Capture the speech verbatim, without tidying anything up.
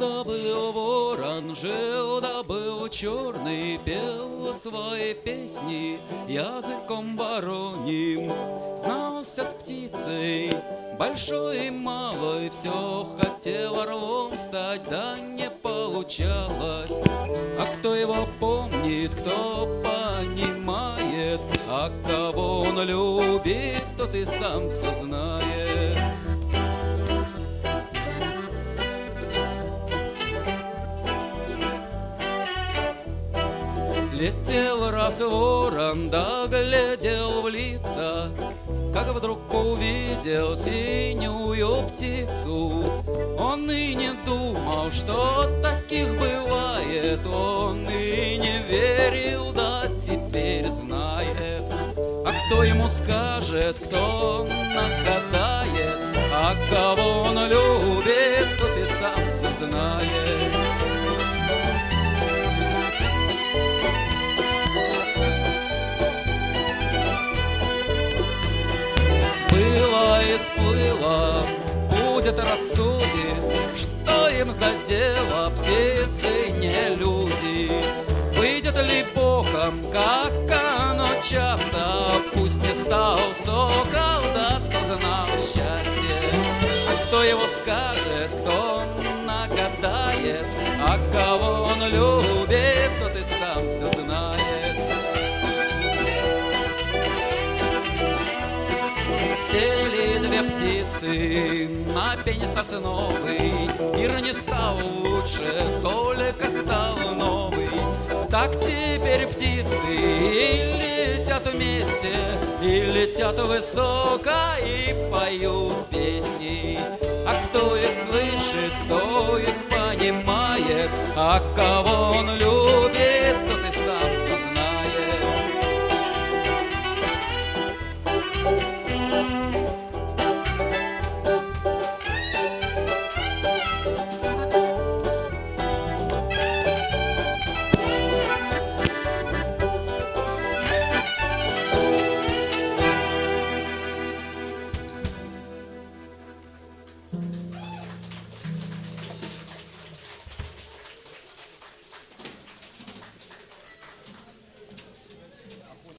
да был ворон, жил да был черный, пел свои песни языком вороньим. Знался с птицей, большой и малой, все хотел орлом стать, да не получалось. А кто его помнит, кто понимает, а кого он любит, тот и сам все знает. Летел раз ворон, да глядел в лица, как вдруг увидел синюю птицу. Он и не думал, что таких бывает, он и не верил, да теперь знает. А кто ему скажет, кто нагадает, а кого он любит, тот и сам все знает. И сплыло, будет рассудит, что им за дело птицы не люди. Выйдет ли боком, как оно часто, пусть не стал сокол, да то знал счастье. А кто его скажет, кто нагадает, а кого он любит, тот и сам все знает. Сели две птицы на пень сосновый, мир не стал лучше, только стал новый. Так теперь птицы и летят вместе, и летят высоко, и поют песни. А кто их слышит, кто их понимает, а кого он любит,